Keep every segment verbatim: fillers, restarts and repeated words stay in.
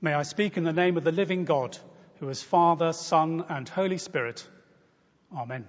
May I speak in the name of the living God, who is Father, Son, and Holy Spirit. Amen.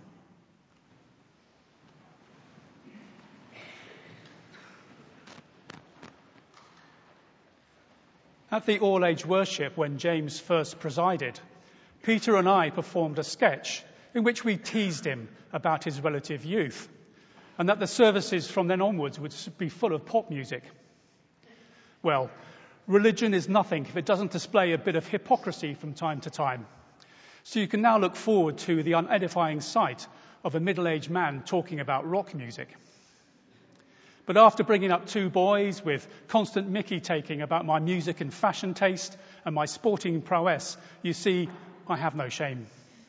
At the all-age worship, when James first presided, Peter and I performed a sketch in which we teased him about his relative youth, and that the services from then onwards would be full of pop music. Well, religion is nothing if it doesn't display a bit of hypocrisy from time to time. So you can now look forward to the unedifying sight of a middle-aged man talking about rock music. But after bringing up two boys with constant mickey-taking about my music and fashion taste and my sporting prowess, you see, I have no shame.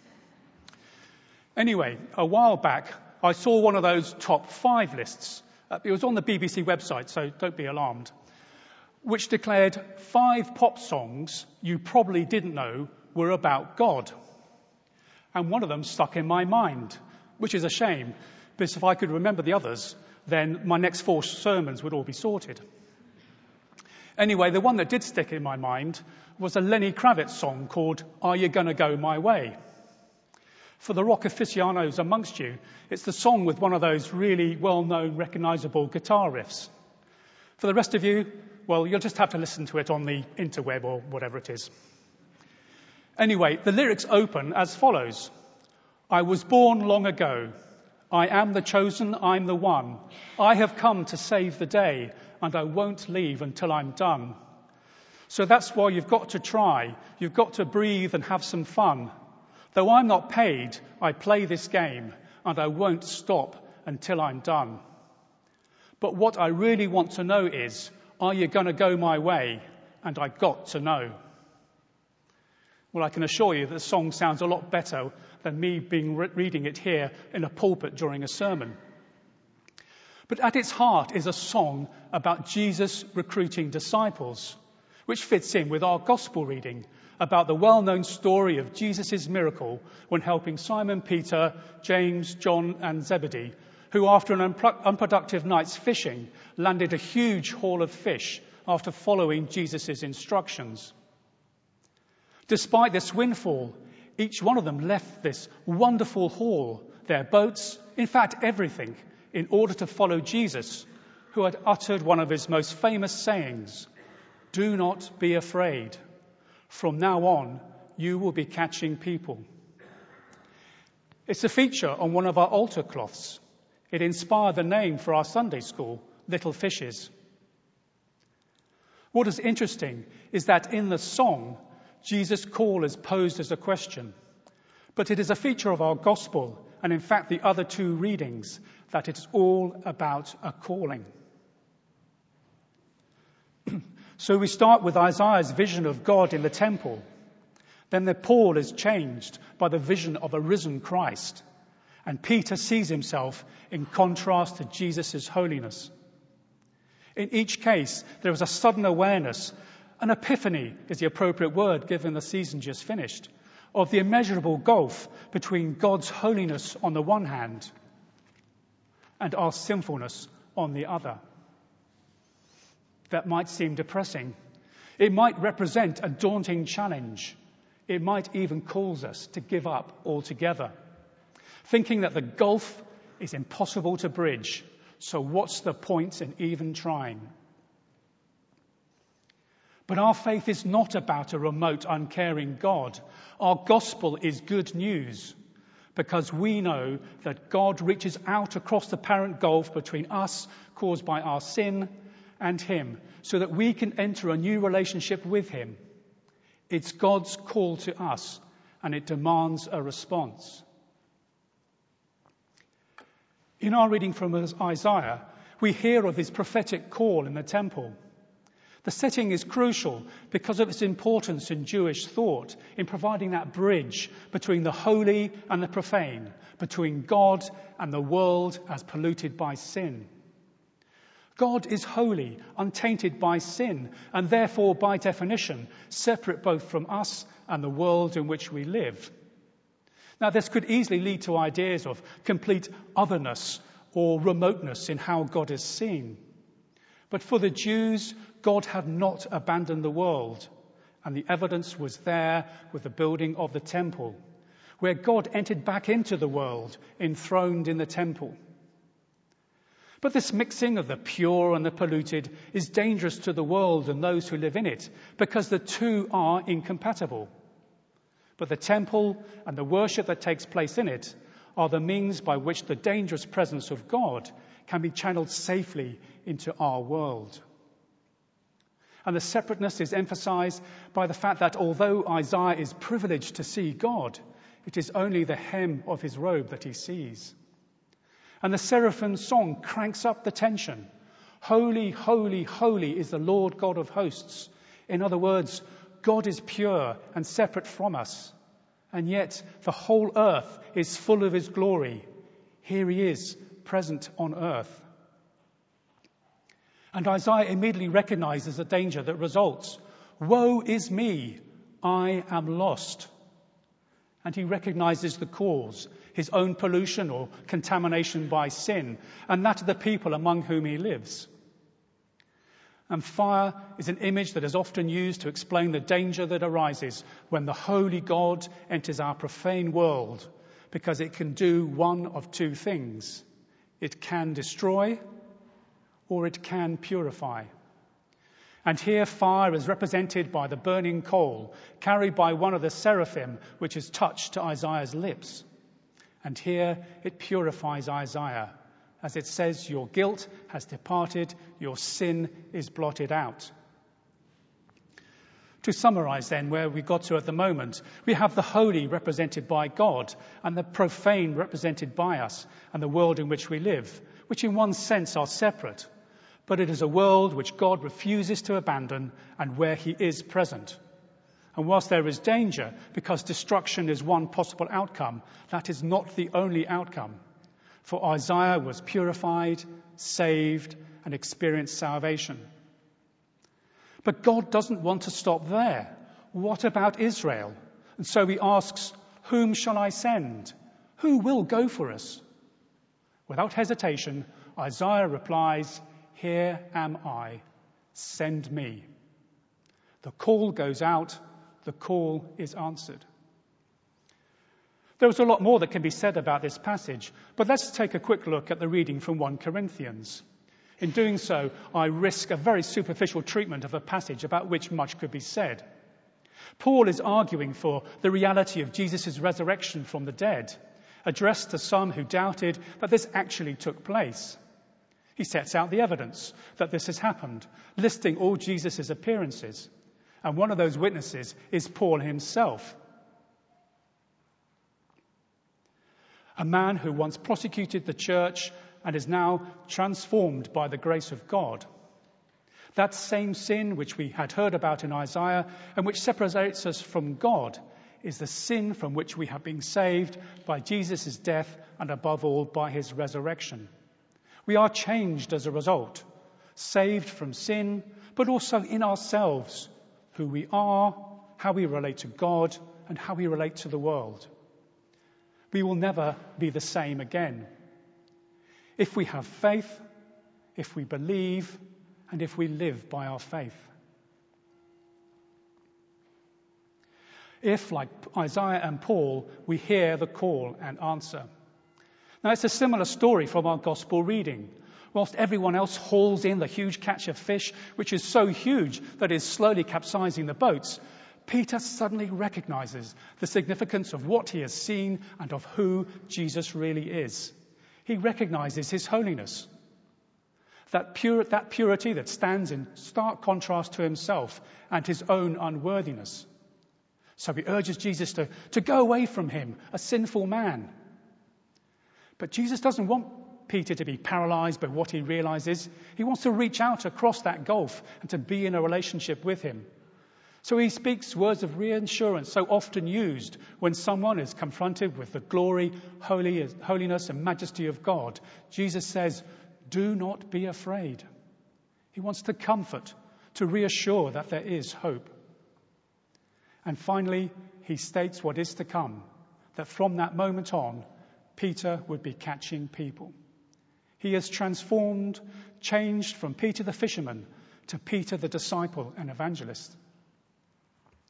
Anyway, a while back, I saw one of those top five lists. Uh, it was on the B B C website, so don't be alarmed, which declared five pop songs you probably didn't know were about God. And one of them stuck in my mind, which is a shame, because if I could remember the others, then my next four sermons would all be sorted. Anyway, the one that did stick in my mind was a Lenny Kravitz song called Are You Gonna Go My Way? For the rock aficionados amongst you, it's the song with one of those really well-known, recognisable guitar riffs. For the rest of you, well, you'll just have to listen to it on the interweb or whatever it is. Anyway, the lyrics open as follows. I was born long ago. I am the chosen, I'm the one. I have come to save the day, and I won't leave until I'm done. So that's why you've got to try. You've got to breathe and have some fun. Though I'm not paid, I play this game, and I won't stop until I'm done. But what I really want to know is, are you going to go my way? And I got to know. Well, I can assure you that the song sounds a lot better than me being re- reading it here in a pulpit during a sermon. But at its heart is a song about Jesus recruiting disciples, which fits in with our gospel reading about the well-known story of Jesus' miracle when helping Simon Peter, James, John, and Zebedee, who after an unpro- unproductive night's fishing landed a huge haul of fish after following Jesus' instructions. Despite this windfall, each one of them left this wonderful haul, their boats, in fact everything, in order to follow Jesus, who had uttered one of his most famous sayings, do not be afraid. From now on, you will be catching people. It's a feature on one of our altar cloths. It inspired the name for our Sunday school, Little Fishes. What is interesting is that in the song, Jesus' call is posed as a question, but it is a feature of our gospel, and in fact the other two readings, that it's all about a calling. So we start with Isaiah's vision of God in the temple. Then the Paul is changed by the vision of a risen Christ, and Peter sees himself in contrast to Jesus' holiness. In each case, there is a sudden awareness. An epiphany is the appropriate word given the season just finished, of the immeasurable gulf between God's holiness on the one hand and our sinfulness on the other. That might seem depressing. It might represent a daunting challenge. It might even cause us to give up altogether, thinking that the gulf is impossible to bridge, so what's the point in even trying? But our faith is not about a remote, uncaring God. Our gospel is good news because we know that God reaches out across the apparent gulf between us, caused by our sin, and him, so that we can enter a new relationship with him. It's God's call to us, and it demands a response. In our reading from Isaiah, we hear of his prophetic call in the temple. The setting is crucial because of its importance in Jewish thought in providing that bridge between the holy and the profane, between God and the world as polluted by sin. God is holy, untainted by sin, and therefore, by definition, separate both from us and the world in which we live. Now, this could easily lead to ideas of complete otherness or remoteness in how God is seen. But for the Jews, God had not abandoned the world. And the evidence was there with the building of the temple, where God entered back into the world, enthroned in the temple. But this mixing of the pure and the polluted is dangerous to the world and those who live in it, because the two are incompatible. But the temple and the worship that takes place in it are the means by which the dangerous presence of God can be channeled safely into our world. And the separateness is emphasized by the fact that although Isaiah is privileged to see God, it is only the hem of his robe that he sees. And the seraphim song cranks up the tension. Holy, holy, holy is the Lord God of hosts. In other words, God is pure and separate from us. And yet the whole earth is full of his glory. Here he is, present on earth. And Isaiah immediately recognizes the danger that results. Woe is me, I am lost. And he recognizes the cause, his own pollution or contamination by sin, and that of the people among whom he lives. And fire is an image that is often used to explain the danger that arises when the holy God enters our profane world, because it can do one of two things. It can destroy, or it can purify. And here fire is represented by the burning coal carried by one of the seraphim, which is touched to Isaiah's lips. And here it purifies Isaiah, as it says, your guilt has departed, your sin is blotted out. To summarize then where we got to at the moment, we have the holy represented by God and the profane represented by us and the world in which we live, which in one sense are separate. But it is a world which God refuses to abandon and where he is present. And whilst there is danger, because destruction is one possible outcome, that is not the only outcome. For Isaiah was purified, saved, and experienced salvation. But God doesn't want to stop there. What about Israel? And so he asks, whom shall I send? Who will go for us? Without hesitation, Isaiah replies, here am I, send me. The call goes out, the call is answered. There's a lot more that can be said about this passage, but let's take a quick look at the reading from First Corinthians. In doing so, I risk a very superficial treatment of a passage about which much could be said. Paul is arguing for the reality of Jesus' resurrection from the dead, addressed to some who doubted that this actually took place. He sets out the evidence that this has happened, listing all Jesus' appearances. And one of those witnesses is Paul himself. A man who once prosecuted the church and is now transformed by the grace of God. That same sin which we had heard about in Isaiah and which separates us from God is the sin from which we have been saved by Jesus' death and above all by his resurrection. We are changed as a result, saved from sin, but also in ourselves, who we are, how we relate to God, and how we relate to the world. We will never be the same again. If we have faith, if we believe, and if we live by our faith. If, like Isaiah and Paul, we hear the call and answer. Now, it's a similar story from our gospel reading. Whilst everyone else hauls in the huge catch of fish, which is so huge that it is slowly capsizing the boats, Peter suddenly recognizes the significance of what he has seen and of who Jesus really is. He recognizes his holiness. That, pure, that purity that stands in stark contrast to himself and his own unworthiness. So he urges Jesus to, to go away from him, a sinful man. But Jesus doesn't want Peter to be paralyzed by what he realizes. He wants to reach out across that gulf and to be in a relationship with him. So he speaks words of reassurance so often used when someone is confronted with the glory, holy, holiness and majesty of God. Jesus says, do not be afraid. He wants to comfort, to reassure that there is hope. And finally, he states what is to come, that from that moment on, Peter would be catching people. He is transformed, changed from Peter the fisherman to Peter the disciple and evangelist.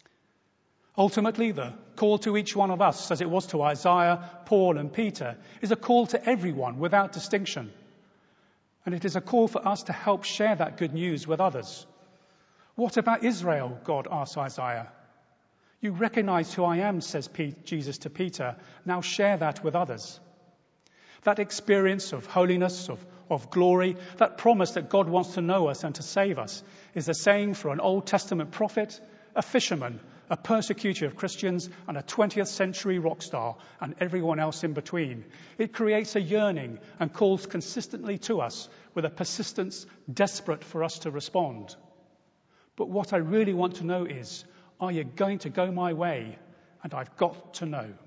Ultimately, the call to each one of us, as it was to Isaiah, Paul and Peter, is a call to everyone without distinction. And it is a call for us to help share that good news with others. What about Israel? God asks Isaiah. You recognize who I am, says Jesus to Peter. Now share that with others. That experience of holiness, of, of glory, that promise that God wants to know us and to save us is the same for an Old Testament prophet, a fisherman, a persecutor of Christians, and a twentieth century rock star, and everyone else in between. It creates a yearning and calls consistently to us with a persistence desperate for us to respond. But what I really want to know is, are you going to go my way? And I've got to know.